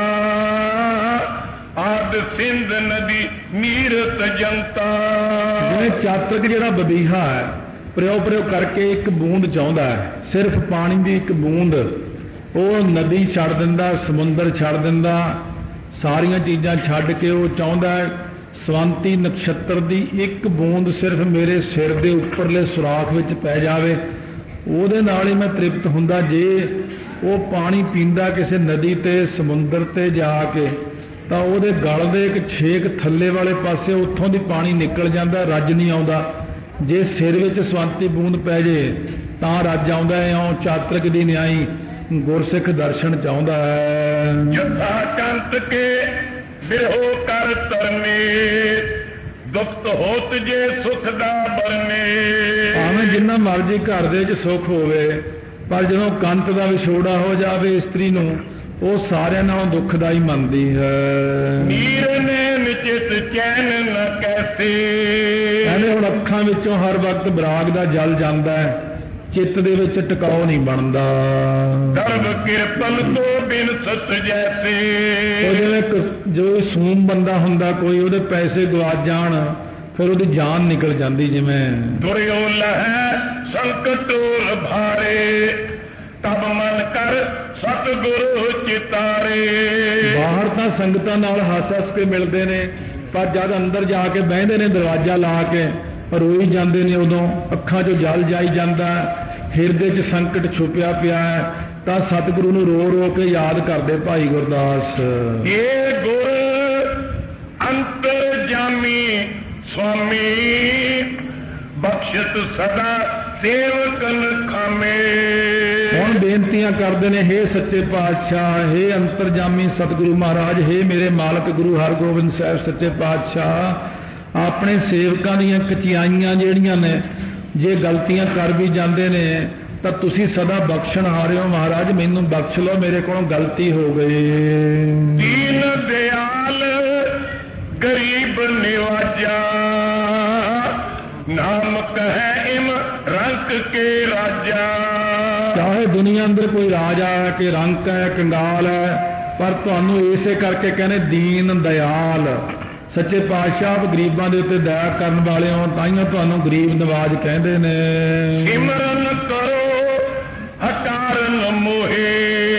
Speaker 2: ਆਦ ਸਿੰਧ ਨਦੀ ਨੀਰਤ ਜੰਤਾ।
Speaker 1: ਜਿਵੇਂ ਚਾਤਰਕ ਜਿਹੜਾ ਬਬੀਹਾ ਹੈ, ਪ੍ਰਿਓ ਪ੍ਰਿਓ ਕਰਕੇ ਇੱਕ ਬੂੰਦ ਚਾਹੁੰਦਾ ਹੈ, ਸਿਰਫ ਪਾਣੀ ਦੀ ਇੱਕ ਬੂੰਦ। ਉਹ ਨਦੀ ਛੱਡ ਦਿੰਦਾ, ਸਮੁੰਦਰ ਛੱਡ ਦਿੰਦਾ, ਸਾਰੀਆਂ ਚੀਜ਼ਾਂ ਛੱਡ ਕੇ ਉਹ ਚਾਹੁੰਦਾ ਹੈ ਸਵੰਤੀ ਨਕਸ਼ਤਰ ਦੀ ਇੱਕ ਬੂੰਦ ਸਿਰਫ ਮੇਰੇ ਸਿਰ ਦੇ ਉੱਪਰਲੇ ਸੁਰਾਖ ਵਿੱਚ ਪੈ ਜਾਵੇ, ਉਹਦੇ ਨਾਲ ਹੀ ਮੈਂ ਤ੍ਰਿਪਤ ਹੁੰਦਾ। ਜੇ ਉਹ ਪਾਣੀ ਪੀਂਦਾ ਕਿਸੇ ਨਦੀ ਤੇ ਸਮੁੰਦਰ ਤੇ ਜਾ ਕੇ ਤਾਂ ਉਹਦੇ ਗਲ ਦੇ ਇੱਕ ਛੇਕ ਥੱਲੇ ਵਾਲੇ ਪਾਸੇ ਉੱਥੋਂ ਦੀ ਪਾਣੀ ਨਿਕਲ ਜਾਂਦਾ, ਰੱਜ ਨਹੀਂ ਆਉਂਦਾ। ਜੇ ਸਿਰ ਵਿੱਚ ਸਵੰਤੀ ਬੂੰਦ ਪੈ ਜੇ ਤਾਂ ਰੱਜ ਆਉਂਦਾ। ਇਉਂ ਚਾਤਰਕ ਦੀ ਨਿਆਈ ਗੁਰਸਿੱਖ ਦਰਸ਼ਨ ਚਾਹੁੰਦਾ ਹੈ।
Speaker 2: ਜਥਾ ਕੰਤ ਕੇ ਬਿਰਹੋ ਕਰ ਤਰਨੇ, ਦੁਖਤ ਹੋਤ ਜੇ ਸੁਖ ਦਾ ਬਰਨੇ।
Speaker 1: ਭਾਵੇਂ ਜਿੰਨਾ ਮਰਜ਼ੀ ਘਰ ਦੇ ਵਿੱਚ ਸੁੱਖ ਹੋਵੇ, ਪਰ ਜਦੋਂ ਕੰਤ ਦਾ ਵਿਛੋੜਾ ਹੋ ਜਾਵੇ ਇਸਤਰੀ ਨੂੰ, ਉਹ ਸਾਰਿਆਂ ਨਾਲੋਂ ਦੁੱਖਦਾਈ ਮੰਨਦੀ ਹੈ।
Speaker 2: ਨੀਰ ਨੇ ਨਿਚਿਤ ਚੈਨ ਨ ਕੈਸੇ,
Speaker 1: ਕਹਿੰਦੇ ਹੁਣ ਅੱਖਾਂ ਵਿੱਚੋਂ ਹਰ ਵਕਤ ਬਰਾਗ ਦਾ ਜਲ ਜਾਂਦਾ ਹੈ, ਚਿੱਤ ਦੇ ਵਿੱਚ ਟਿਕਾਓ ਨਹੀਂ ਬਣਦਾ।
Speaker 2: ਦਰਬ ਕਿਰਪਲ ਤੋਂ ਬਿਨ ਸਤ ਜੈਸੇ,
Speaker 1: ਉਹ ਜਿਵੇਂ ਜੋ ਸੂਮ ਬੰਦਾ ਹੁੰਦਾ ਕੋਈ, ਉਹਦੇ ਪੈਸੇ ਗਵਾਚ ਜਾਣ ਫਿਰ ਉਹਦੀ ਜਾਨ ਨਿਕਲ ਜਾਂਦੀ। ਜਿਵੇਂ
Speaker 2: ਦੁਰਿਓ ਲਹੈ ਸੰਕਟ ਭਾਰੇ, ਤਬ ਮਨ ਕਰ ਸਤਿਗੁਰੂ ਚਿਤਾਰੇ।
Speaker 1: ਬਾਹਰ ਤਾਂ ਸੰਗਤਾਂ ਨਾਲ ਹੱਸ-ਹੱਸ ਕੇ ਮਿਲਦੇ ਨੇ, ਪਰ ਜਦ ਅੰਦਰ ਜਾ ਕੇ ਬਹਿੰਦੇ ਨੇ ਦਰਵਾਜ਼ਾ ਲਾ ਕੇ, ਰੋਈ ਜਾਂਦੇ ਨੇ। ਉਦੋਂ ਅੱਖਾਂ 'ਚੋਂ ਜਲ ਜਾਈ ਜਾਂਦਾ, ਹਿਰਦੇ 'ਚ ਸੰਕਟ ਛੁਪਿਆ ਪਿਆ ਹੈ, ਤਾਂ ਸਤਿਗੁਰੂ ਨੂੰ ਰੋ ਰੋ ਕੇ ਯਾਦ ਕਰਦੇ ਭਾਈ ਗੁਰਦਾਸ।
Speaker 2: ਇਹ ਗੁਰ ਅੰਤਰਜਾਮੀ ਸੁਆਮੀ, ਬਖਸ਼ਤ ਸਦਾ ਸੇਵਕਨ ਖਾਮੇ।
Speaker 1: ਹੁਣ ਬੇਨਤੀਆਂ ਕਰਦੇ ਨੇ, ਹੇ ਸੱਚੇ ਪਾਤਸ਼ਾਹ, ਹੇ ਅੰਤਰਜਾਮੀ ਸਤਿਗੁਰੂ ਮਹਾਰਾਜ, ਹੇ ਮੇਰੇ ਮਾਲਕ ਗੁਰੂ ਹਰਗੋਬਿੰਦ ਸਾਹਿਬ ਸੱਚੇ ਪਾਤਸ਼ਾਹ, ਆਪਣੇ ਸੇਵਕਾਂ ਦੀਆਂ ਕਚਿਆਈਆਂ ਜਿਹੜੀਆਂ ਨੇ, ਜੇ ਗਲਤੀਆਂ ਕਰ ਵੀ ਜਾਂਦੇ ਨੇ ਤਾਂ ਤੁਸੀਂ ਸਦਾ ਬਖਸ਼ਣ ਹਾਰੇ ਹੋ ਮਹਾਰਾਜ, ਮੈਨੂੰ ਬਖਸ਼ ਲਓ, ਮੇਰੇ ਕੋਲੋਂ ਗਲਤੀ ਹੋ ਗਈ।
Speaker 2: ਦੀਨ ਦਿਆਲ ਗਰੀਬ ਨਿਵਾਜਾ, ਨਾਮ ਕਹੈ ਇਮ ਰੰਕ ਕੇ ਰਾਜਾ।
Speaker 1: ਚਾਹੇ ਦੁਨੀਆ ਅੰਦਰ ਕੋਈ ਰਾਜਾ ਹੈ ਕਿ ਰੰਕ ਹੈ, ਕੰਗਾਲ ਹੈ, ਪਰ ਤੁਹਾਨੂੰ ਇਸੇ ਕਰਕੇ ਕਹਿੰਦੇ ਦੀਨ ਦਿਆਲ। ਸੱਚੇ ਪਾਤਸ਼ਾਹ ਆਪ ਗਰੀਬਾਂ ਦੇ ਉੱਤੇ ਦਇਆ ਕਰਨ ਵਾਲੇ ਹੋ, ਤਾਈਓ ਤੁਹਾਨੂੰ ਗਰੀਬ ਨਵਾਜ ਕਹਿੰਦੇ ਨੇ।
Speaker 2: ਸਿਮਰਨ ਕਰੋ ਹਕਾਰਨ ਮੋਹੇ,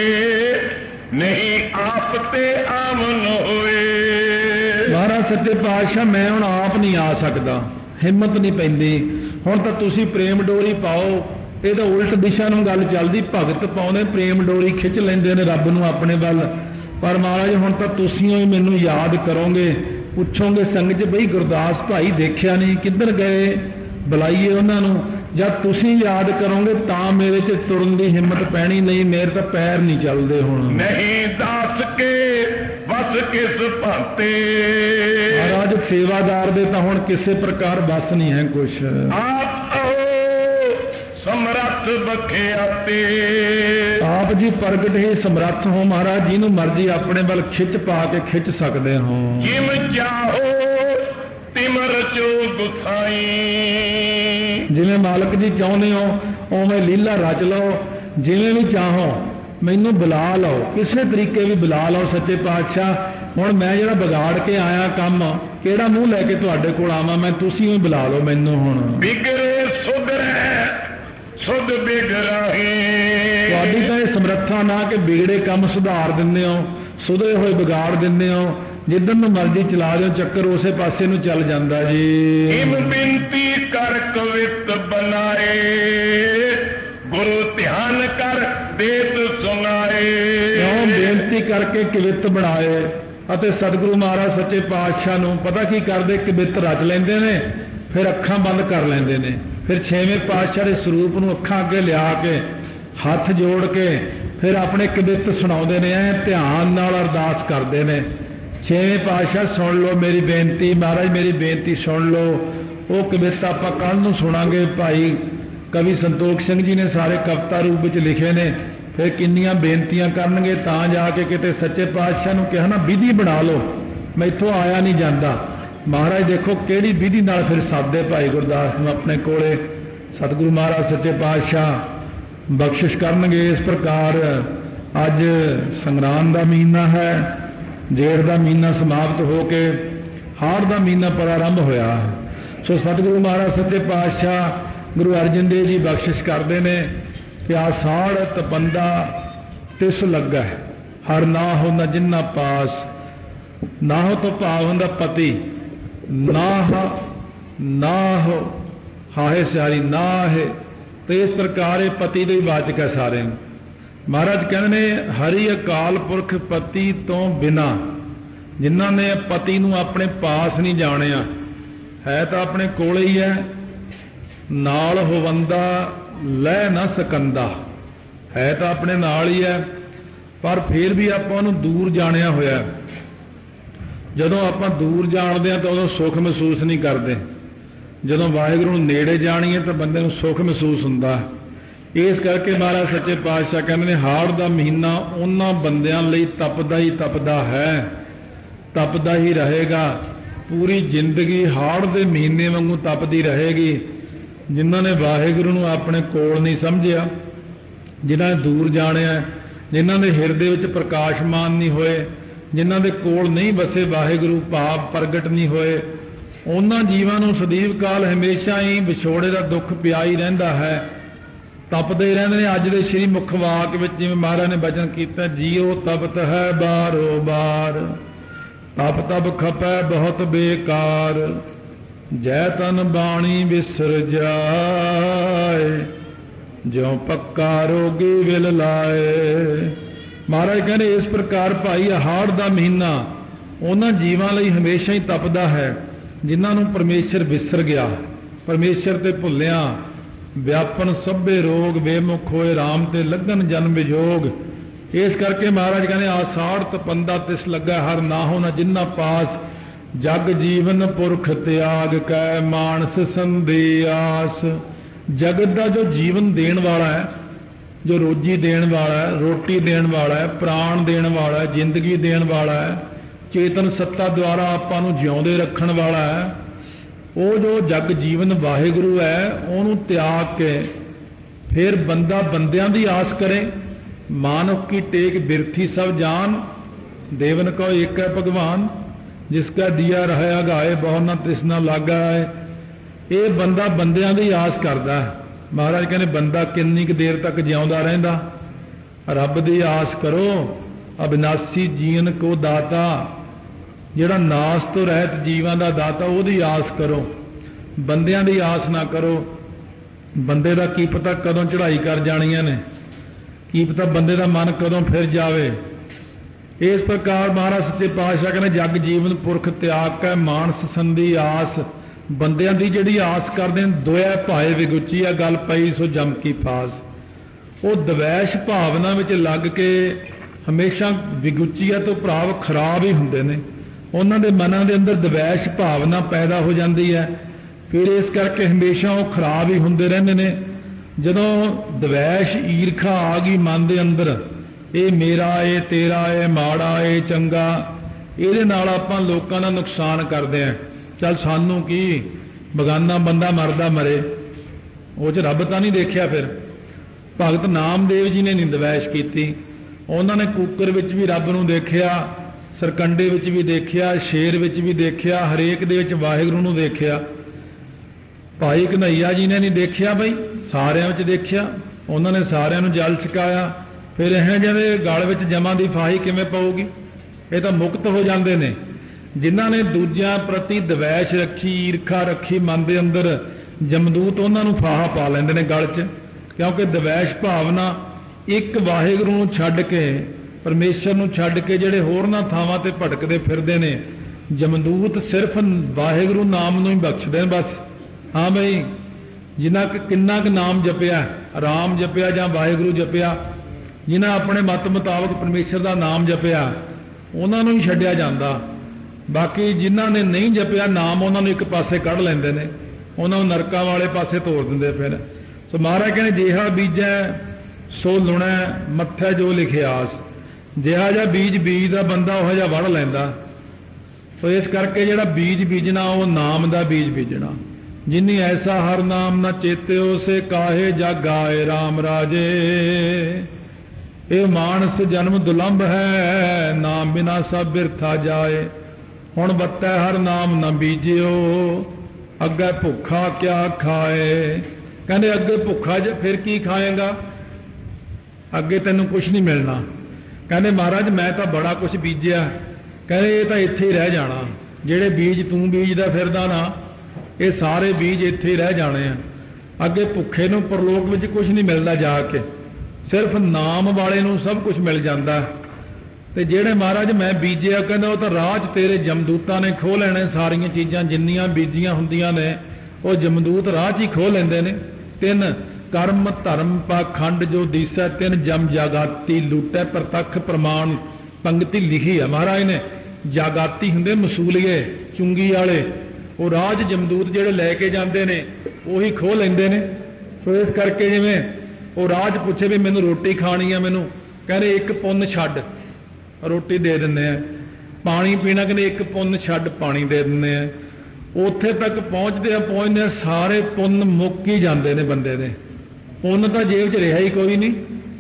Speaker 2: ਨਹੀਂ ਆਪ ਤੇ ਆਮਨ ਹੋਏ।
Speaker 1: ਮਹਾਰਾਜ ਸੱਚੇ ਪਾਤਸ਼ਾਹ ਮੈਂ ਹੁਣ ਆਪ ਨਹੀਂ ਆ ਸਕਦਾ, ਹਿੰਮਤ ਨਹੀਂ ਪੈਂਦੀ। ਹੁਣ ਤਾਂ ਤੁਸੀਂ ਪ੍ਰੇਮ ਡੋਰੀ ਪਾਓ। ਇਹ ਤਾਂ ਉਲਟ ਦਿਸ਼ਾ ਨੂੰ ਗੱਲ ਚੱਲਦੀ, ਭਗਤ ਪਾਉਂਦੇ ਪ੍ਰੇਮ ਡੋਰੀ ਖਿੱਚ ਲੈਂਦੇ ਨੇ ਰੱਬ ਨੂੰ ਆਪਣੇ ਵੱਲ। ਪਰ ਮਹਾਰਾਜ ਹੁਣ ਤਾਂ ਤੁਸੀਂ ਹੀ ਮੈਨੂੰ ਯਾਦ ਕਰੋਗੇ, ਪੁੱਛੋਗੇ ਸੰਗਤ 'ਚ ਬਈ ਗੁਰਦਾਸ ਭਾਈ ਦੇਖਿਆ ਨਹੀਂ, ਕਿੱਧਰ ਗਏ, ਬੁਲਾਈਏ ਉਹਨਾਂ ਨੂੰ। ਜਦ ਤੁਸੀਂ ਯਾਦ ਕਰੋਗੇ ਤਾਂ ਮੇਰੇ 'ਚ ਤੁਰਨ ਦੀ ਹਿੰਮਤ ਪੈਣੀ, ਨਹੀਂ ਮੇਰੇ ਤਾਂ ਪੈਰ ਨਹੀਂ ਚੱਲਦੇ ਹੁਣ।
Speaker 2: ਨਹੀਂ ਦੱਸ ਕੇ ਬਸ ਕਿਸ ਭਾਤੇ,
Speaker 1: ਮਹਾਰਾਜ ਸੇਵਾਦਾਰ ਦੇ ਤਾਂ ਹੁਣ ਕਿਸੇ ਪ੍ਰਕਾਰ ਬਸ ਨਹੀਂ ਹੈ ਕੁਛ।
Speaker 2: ਆਪ ਆਓ ਸਮਰੱਥ ਬਖਿਆਤੇ,
Speaker 1: ਆਪ ਜੀ ਪ੍ਰਗਟ ਹੀ ਸਮਰੱਥ ਹੋ ਮਹਾਰਾਜ, ਜਿਹਨੂੰ ਮਰਜ਼ੀ ਆਪਣੇ ਵੱਲ ਖਿੱਚ ਪਾ ਕੇ ਖਿੱਚ ਸਕਦੇ ਹੋ।
Speaker 2: ਜਿਮ ਚਾਹੋ ਤਿਮ ਰਚੋ ਗੁਸਾਈ,
Speaker 1: ਜਿਵੇਂ ਮਾਲਕ ਜੀ ਚਾਹੁੰਦੇ ਹੋ ਉਵੇਂ ਲੀਲਾ ਰਚ ਲਓ, ਜਿਵੇਂ ਵੀ ਚਾਹੋ ਮੈਨੂੰ ਬੁਲਾ ਲਓ, ਕਿਸੇ ਤਰੀਕੇ ਵੀ ਬੁਲਾ ਲਓ ਸੱਚੇ ਪਾਤਸ਼ਾਹ। ਹੁਣ ਮੈਂ ਜਿਹੜਾ ਵਿਗਾੜ ਕੇ ਆਇਆ ਕੰਮ, ਕਿਹੜਾ ਮੂੰਹ ਲੈ ਕੇ ਤੁਹਾਡੇ ਕੋਲ ਆਵਾਂ ਮੈਂ, ਤੁਸੀਂ ਹੀ ਬੁਲਾ ਲਓ ਮੈਨੂੰ ਹੁਣ।
Speaker 2: ਬਿਗੜੇ ਸੁਧਰੇ ਸੁਧ ਬਿਗਰਾਹੀ,
Speaker 1: ਤੁਹਾਡੀ ਤਾਂ ਇਹ ਸਮਰੱਥਾ ਨਾ ਕਿ ਬਿਗੜੇ ਕੰਮ ਸੁਧਾਰ ਦਿੰਦੇ ਹੋ, ਸੁਧਰੇ ਹੋਏ ਵਿਗਾੜ ਦਿੰਦੇ ਹੋ, ਜਿੱਦਨ ਨੂੰ ਮਰਜ਼ੀ ਚਲਾ ਦਿਓ ਚੱਕਰ ਉਸੇ ਪਾਸੇ ਨੂੰ ਚੱਲ ਜਾਂਦਾ ਜੀ।
Speaker 2: ਇਮ ਬਿਨਤੀ ਕਰ ਕਵਿਤ ਬਨਾਏ, ਗੁਰੂ ਧਿਆਨ ਕਰ ਦੇਤ ਸੁਨਾਏ।
Speaker 1: ਕਿਉਂ ਬੇਨਤੀ ਕਰਕੇ ਕਵਿਤ ਬਣਾਏ, ਅਤੇ ਸਤਿਗੁਰੂ ਮਹਾਰਾਜ ਸੱਚੇ ਪਾਤਸ਼ਾਹ ਨੂੰ ਪਤਾ ਕੀ ਕਰਦੇ, ਕਵਿਤ ਰਚ ਲੈਂਦੇ ਨੇ, ਫਿਰ ਅੱਖਾਂ ਬੰਦ ਕਰ ਲੈਂਦੇ ਨੇ, ਫਿਰ ਛੇਵੇਂ ਪਾਤਸ਼ਾਹ ਦੇ ਸਰੂਪ ਨੂੰ ਅੱਖਾਂ ਅੱਗੇ ਲਿਆ ਕੇ ਹੱਥ ਜੋੜ ਕੇ ਫਿਰ ਆਪਣੇ ਕਵਿਤ ਸੁਣਾਉਂਦੇ ਨੇ, ਐ ਧਿਆਨ ਨਾਲ ਅਰਦਾਸ ਕਰਦੇ ਨੇ। ਛੇਵੇਂ ਪਾਤਸ਼ਾਹ ਸੁਣ ਲਓ ਮੇਰੀ ਬੇਨਤੀ, ਮਹਾਰਾਜ ਮੇਰੀ ਬੇਨਤੀ ਸੁਣ ਲਓ। ਉਹ ਕਵਿਤ ਆਪਾਂ ਕੱਲ੍ਹ ਨੂੰ ਸੁਣਾਂਗੇ। ਭਾਈ ਕਵੀ ਸੰਤੋਖ ਸਿੰਘ ਜੀ ਨੇ ਸਾਰੇ ਕਵਿਤਾ ਰੂਪ ਵਿੱਚ ਲਿਖੇ ਨੇ। ਫਿਰ ਕਿੰਨੀਆਂ ਬੇਨਤੀਆਂ ਕਰਨਗੇ ਤਾਂ ਜਾ ਕੇ ਕਿਤੇ ਸੱਚੇ ਪਾਤਸ਼ਾਹ ਨੂੰ ਕਿਹਾ ਨਾ ਵਿਧੀ ਬਣਾ ਲਓ, ਮੈਥੋਂ ਆਇਆ ਨਹੀਂ ਜਾਂਦਾ। ਮਹਾਰਾਜ ਦੇਖੋ ਕਿਹੜੀ ਵਿਧੀ ਨਾਲ ਫਿਰ ਸਾਦੇ ਭਾਈ ਗੁਰਦਾਸ ਨੂੰ ਆਪਣੇ ਕੋਲੇ। ਸਤਿਗੁਰੂ ਮਹਾਰਾਜ ਸੱਚੇ ਪਾਤਸ਼ਾਹ ਬਖਸ਼ਿਸ਼ ਕਰਨਗੇ। ਇਸ ਪ੍ਰਕਾਰ ਅੱਜ ਸੰਗਰਾਂਦ ਦਾ ਮਹੀਨਾ ਹੈ, ਜੇਠ ਦਾ ਮਹੀਨਾ ਸਮਾਪਤ ਹੋ ਕੇ ਹਾੜ ਦਾ ਮਹੀਨਾ ਪ੍ਰਾਰੰਭ ਹੋਇਆ ਹੈ। ਸੋ ਸਤਿਗੁਰੂ ਮਹਾਰਾਜ ਸੱਚੇ ਪਾਤਸ਼ਾਹ ਗੁਰੂ ਅਰਜਨ ਦੇਵ ਜੀ ਬਖਸ਼ਿਸ਼ ਕਰਦੇ ਨੇ ਕਿ ਆਸਾੜ ਤਪੰਦਾ ਤਿਸ ਲੱਗਾ, ਹਰ ਨਾ ਹੋ ਨ ਜਿੰਨਾ ਪਾਸ, ਨਾ ਹੋ ਤਾਂ ਭਾਵ ਹੁੰਦਾ ਪਤੀ, ਨਾ ਹੋ ਹਾਹੇ ਸਿਆਰੀ ਨਾ ਹੈ। ਤੇ ਇਸ ਪ੍ਰਕਾਰ ਇਹ ਪਤੀ ਦੇ ਹੀ ਵਾਚਕ ਹੈ ਸਾਰੇ ਨੂੰ। महाराज कहते ने हरि अकाल पुरख पति तो बिना, जिन्हों ने पति नूं अपने पास नहीं जानिया, है तो अपने कोले ही है, नाल होवंदा लै न सकंदा, है तो अपने नाल ही है, पर फिर भी आपां उहनूं दूर जानिया होया। जदों आपां दूर जाणदे हां तो उदों सुख महसूस नहीं करते, जदों वाहिगुरू नूं नेड़े जाणीए तो बंदे नूं सुख महसूस हुंदा। इस करके महाराज सच्चे पातशाह कहते हैं हाड़ दा महीना उन्हां बंदियां लई तपदा ही तपदा है, तपदा ही रहेगा। पूरी जिंदगी हाड़ दे महीने वांगू तपदी रहेगी। जिन्हां ने वाहिगुरू नूं अपने कोल नहीं समझिया, जिन्हां ने दूर जाणिया, जिन्हां दे हिरदे विच प्रकाशमान नहीं होए, जिन्हां दे कोल नहीं बसे वाहिगुरू भाव प्रगट नहीं होए, उन्हां जीवां नूं सਦੀव काल हमेशा ही विछोड़े दा दुख पिया ही रहिंदा है, तपदे ही रहंदे ने। अज दे श्री मुख वाक विच जिवें महाराज ने वचन कीता, जीओ तपत है बारो बार, तप तप खपै बहुत बेकार, जै तन बाणी बिसर जाए, ज्यों पक्का रोगी विल लाए। महाराज कहते इस प्रकार भाई हाड़ दा महीना उन्हां जीवां लई हमेशा ही तपदा है जिन्हां नूं परमेश्वर विसर गया, परमेश्वर ते भुल्लिया। व्यापन सभे रोग बेमुख होए, राम ते लगन जन्म विजोग। इस करके महाराज कहने आषाढ़ तपंदा तिस लगा हर नाहो न जिन्ना पास, जग जीवन पुरख त्याग कै मानस संदेआस। जगत का जो जीवन देण वाला है, जो रोजी देण वाला है, रोटी देण वाला है, प्राण देण वाला है, जिंदगी देण वाला है, चेतन सत्ता द्वारा आपां नूं जिउंदे रखण वाला है, वो जो जग जीवन वाहिगुरू है उहनूं त्याग के फिर बंदा बंदियां दी आस करे। मानव की टेक बिरथी सब जान, देवन को एक है भगवान, जिसका दिया रहा गाए बहुत ना तृष्णा लागा है। ये बंदा बंदियां दी आस करदा है। महाराज कहने बंदा किन्नी क देर तक जिउंदा रहिंदा, रब दी आस करो। अविनाशी जीवन को दाता, जिहड़ा नास तो रहत जीवां दा दाता, उहदी आस करो, बंदियां दी आस ना करो। बंदे दा की पता कदों चढ़ाई कर जाणियां ने, की पता बंदे दा मन कदों फिर जावे। इस प्रकार महाराज सच्चे पातशाह कहने जग जीवन पुरख त्याग कै मानस संधी आस। बंदियां दी जिहड़ी आस करदे ने दोया भाए विगुची आ गल पई सो जम की फास। वो द्वैश भावना विच लग के हमेशा विगुचीआ तो भाव खराब ही हुंदे ने, उन्हां दे मनां दे अंदर द्वैश भावना पैदा हो जाती है, फिर इस करके हमेशा वो खराब ही हुंदे रहिंदे ने। जदों द्वैश ईरखा आ गई मन दे अंदर, ये मेरा ये तेरा ये माड़ा ये चंगा, इहदे नाल आपां लोकां दा नुकसान करदे हैं। चल सानू की, बगाना बंदा मरदा मरे, वो च रब तां नहीं देखिया। फिर भगत नामदेव जी ने नहीं द्वैश कीती, उन्होंने कुकर विच भी रब नूं देखिया, सरकंडे विच भी देखिया, शेर विच भी देखिया, हरेक दे विच वाहिगुरू नूं देखिया। भाई कन्हैया जी ने नहीं देखिया, बई सारिਆਂ विच देखिया, उन्होंने सारिਆਂ नूं जल छकाया। फिर इह जिहे गल विच जमां दी फाही किवें पऊगी? ये तो मुक्त हो जाते हैं। जिन्हां ने दूजिਆਂ प्रति द्वैश रखी, ईरखा रखी मन दे अंदर, जमदूत उन्हां नूं फाहा पा लैंदे ने गल च, क्योंकि द्वैश भावना एक वाहिगुरू नूं छड्ड के, परमेश्वर नूं छड्ड के जिहड़े होरनां थावां ते भटकदे फिरदे ने, जमदूत सिर्फ वाहिगुरू नाम नूं ही बख्शदे बस। हाँ बई जिन्ना किन्ना क नाम जपिया, राम जपिया जां वाहिगुरू जपिया, जिन्हां अपने मत मुताबक परमेश्वर दा नाम जपिया, उन्हां नूं ही छड्डिया जांदा। बाकी जिन्हां ने नहीं जपिया नाम, उन्हां नूं एक पासे कढ़ लैंदे ने, उन्हां नूं नरकां वाले पासे तोड़ दिंदे। फिर सो महाराज कहने जिहा बीजै सो लुणै मत्थै जो लिखिआस। जिहा जिहा बीज बीजदा बंदा उहो जिहा वड़ लैंदा। सो इस करके जिहड़ा बीज बीजना वो नाम दा बीज बीजना। जिन्नी ऐसा हर नाम न चेत्यो से काहे जग आए राम राजे। ये मानस जन्म दुलंभ है, नाम बिना सब बिरथा जाए। हुण बत्तै हर नाम न बीजियो, अगे भुखा क्या खाए। कहते अगे भुखा ज फिर की खाएगा, अगे तैनूं कुछ नहीं मिलना। कहते महाराज मैं तो बड़ा कुछ बीजिया, कहते ये तो इत्थे ही रह जाना। जिहड़े बीज तूं बीजदा फिरदा ना, ये सारे बीज इत्थे ही रह जाने हैं। अगे भुखे नूं परलोक विच कुछ नहीं मिलता जाके, सिर्फ नाम वाले नूं सब कुछ मिल जाता। ते जेड़े महाराज मैं बीजिया कहंदा वो तो राह च तेरे जमदूतां ने खो लेने सारियां चीज़ां जिन्नियां बीजियां हुंदियां ने वो जमदूत राह च ही खो लेंदे ने। तिन कर्म धर्म पाखंड जो दिसै तिन जम जागाती लूटै प्रतख प्रमाण पंक्ति लिखी है महाराज ने। जागाती हुंदे मसूलीए चुंगी वाले वो राह च जमदूत जेड़े लैके जाते हैं उही खो लेंदे ने। सो इस करके जिवें वो राह च पुछे भी मैनू रोटी खानी है, मैनू कहते एक पुन्न छड्ड रोटी दे दिंदे आ, पानी पीना कहते एक पुन्न छड्ड पानी दे दिंदे आ। उत्थे तक पहुँचते सारे पुन्न मुक ही जाते हैं बंदे दे, पुन्न तो जेब च रहा ही कोई नहीं।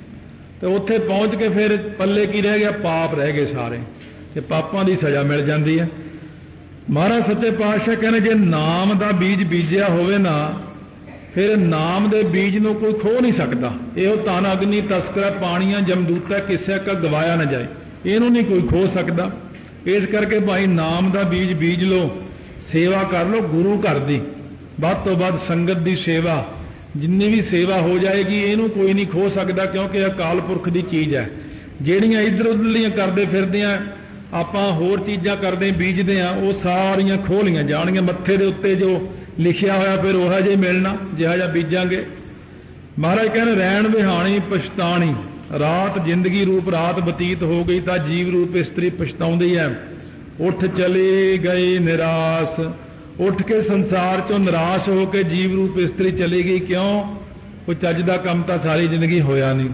Speaker 1: तो उत्थे पहुँच के फिर पल्ले की रह गया, पाप रह गए सारे, ते पापां दी सज़ा मिल जाती है। महाराज सच्चे पातशाह कहने जे नाम का बीज बीजिया होवे ना फिर नाम दे बीज नूं कोई खो नहीं सकता। यो तन अग्नि तस्करा पानियां जमदूता किसे का गवाया न जाए, इनू नहीं कोई खो सकता। इस करके भाई नाम का बीज बीज लो, सेवा कर लो गुरु घर दी, वध तो वध संगत दी सेवा, जिन्नी भी सेवा हो जाएगी इनू कोई नहीं खो सकता, क्योंकि अकाल पुरख की चीज़ है। ਜਿਹੜੀਆਂ इधर उधरलियां करते फिरदे आपां होर चीज़ां करते बीजते हैं वो सारियां खोलियां जाणियां, मत्थे दे उत्ते जो लिखिया होया फिर वह जे मिलना जिहा जा बीजांगे। महाराज कहने रैण बिहाणी पछताणी रात जिंदगी रूप रात बतीत हो गई तो जीव रूप इस्त्री पछताउंदी है। उठ चली गई निराश, उठ के संसार चों निराश होकर जीव रूप इस्त्री चली गई। क्यों? कोई चज दा काम तो सारी जिंदगी होया नहीं।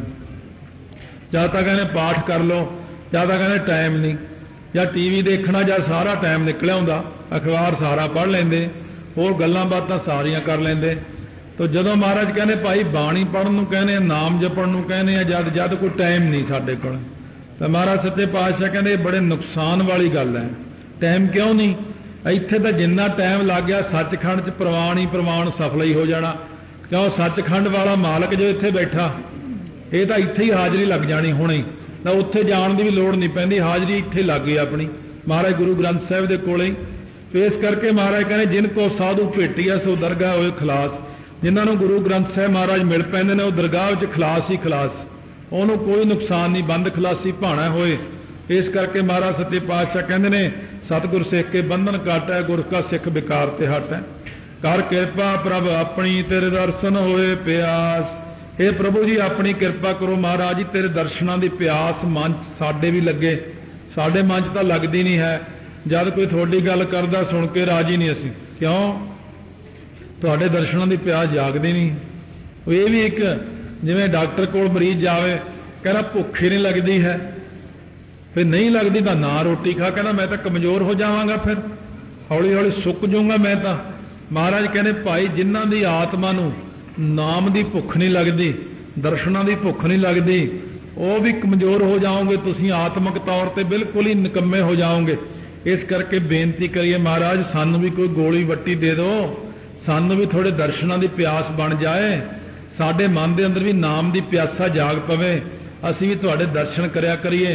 Speaker 1: ਜਾਂ ਤਾਂ कहने पाठ कर लो, ਜਾਂ ਤਾਂ कहने टाइम नहीं, ਜਾਂ टीवी देखना, ਜਾਂ सारा टाइम निकल आउंदा, अखबार सारा पढ़ लेंदे, होर गल्लां बातां सारियां कर लेंदे। तो जदों महाराज कहने भाई बाणी पढ़न नूं कहने, नाम जपण नूं कहने, जद जद कोई टाइम नहीं साडे कोल, तो महाराज सच्चे पातशाह कहने बड़े नुकसान वाली गल है। टाइम क्यों नहीं? इत्थे तो जिन्ना टाइम लग गया सचखंड च प्रवान ही प्रवान सफल ही हो जाना। क्यों? सचखंड वाला मालक जो इत्थे बैठा ये तो इत्थे ही हाज़री लग जानी हुणे, तो उत्थे जाण की भी लोड़ नहीं पैंदी, हाज़री इत्थे लग गई अपनी महाराज गुरु ग्रंथ साहिब दे कोले। तो इस करके महाराज कहने जिनको साधु भेटिया सो दरगाह होए खलास, जिन्होंने गुरु ग्रंथ साहिब महाराज मिल पैंदे ने वो दरगाह च खलास ही खलास, उन्होंने कोई नुकसान नहीं, बंद खलासी भाणा होए। इस करके महाराज सच्चे पातशाह कहते ने सतगुर सिख के बंधन काट है, गुर का सिख विकार ते हट है। कर किरपा प्रभ अपनी तेरे दर्शन होए प्यास। हे प्रभु जी अपनी किरपा करो महाराज जी, तेरे दर्शनों की प्यास मन साडे भी लगे, साडे मन तो लगती नहीं है। जब कोई थोड़ी गल करदा सुन के राजी नहीं असी, क्यों? तुहाडे दर्शनों की प्यास जागदी नहीं। ये भी एक जिवें डॉक्टर कोल मरीज जावे कहना भुख ही नहीं लगती है, फिर नहीं लगती तो ना रोटी खा, कहना मैं तो कमज़ोर हो जावांगा, फिर हौली हौली सुक जाऊंगा मैं तो। महाराज कहने भाई जिन्हां दी आत्मा नूं नाम की भुख नहीं लगती, दर्शनों की भुख नहीं लगती, वो भी कमज़ोर हो जाओगे, तुसीं आत्मक तौर पर बिल्कुल ही निकम्मे हो जाओगे। इस करके बेनती करिए महाराज सानू भी कोई गोली वट्टी दे दो, सानू भी थोड़े दर्शनों की प्यास बन जाए, साडे मन के अंदर भी नाम की प्यासा जाग पवे, असी भी तुहाडे दर्शन करया करिए,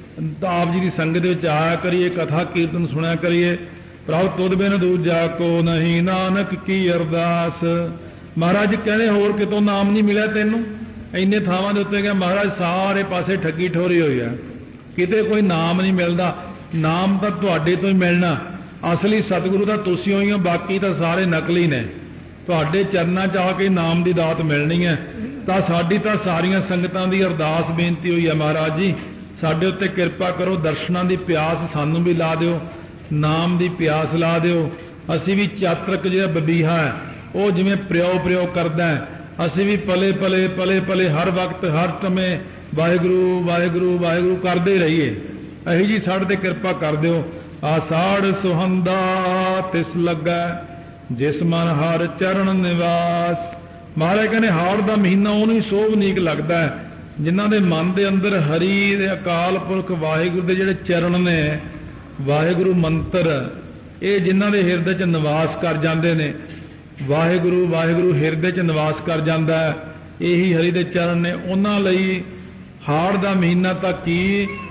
Speaker 1: आप जी की संगत विच आया करिए, कथा कीर्तन सुनिया करिए। प्रभ तुद बिन दूजा को नहीं नानक की अरदास। महाराज कहने होर कितों नाम नहीं मिला तैनू, इन्ने थावां दे उत्ते गया महाराज सारे पासे ठगी ठोरी हुई है, किते कोई नाम नहीं मिलता। नाम तो तुहाडे तो ही मिलना, असली सतगुरु तो तुसीं होई हो, बाकी तो सारे नकली ने। तुहाडे चरनां च आके नाम की दात मिलनी है। तो साडी तो सारियां संगतां दी अरदास बेनती हुई है महाराज जी साडे उत्ते किरपा करो, दर्शनां की प्यास सानू भी ला दिओ, नाम की प्यास ला दिओ। असी भी चातरक जिहड़ा बबीहा है वो जिवें प्रयो करदा है, असी भी पले पले पले पले हर वक्त हर समय वाहिगुरू वाहिगुरू वाहिगुरू करते रहिए। अही जी साढ़े ते किरपा कर दिओ। आषाढ़ सुहंदा तिस लगा जिस मन हर चरण निवास। महाराज कहने हाड़ का महीना उन्होंने सोभ नीक लगता है जिन्हों के मन के अंदर हरि दे अकाल पुरख वाहिगुरू के जिहड़े चरण ने, वाहिगुरू मंत्र ये जिन्हों के हिरदे च निवास कर जाते हैं। वाहिगुरू वाहिगुरू हिरदे च निवास कर जाता है, यही हरि दे चरण ने। उन्हां लई हाड़ का महीना तक की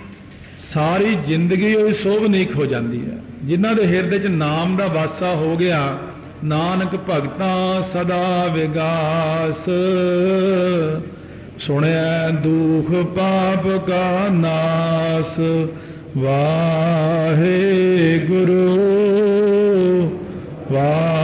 Speaker 1: सारी जिंदगी वो सोभनीक हो जाती है। जिन्हां दे हिरदे च नाम का वासा हो गया, नानक भगतां सदा विगास। सुनया दुख पाप का नाश वाहे गुरु वाहे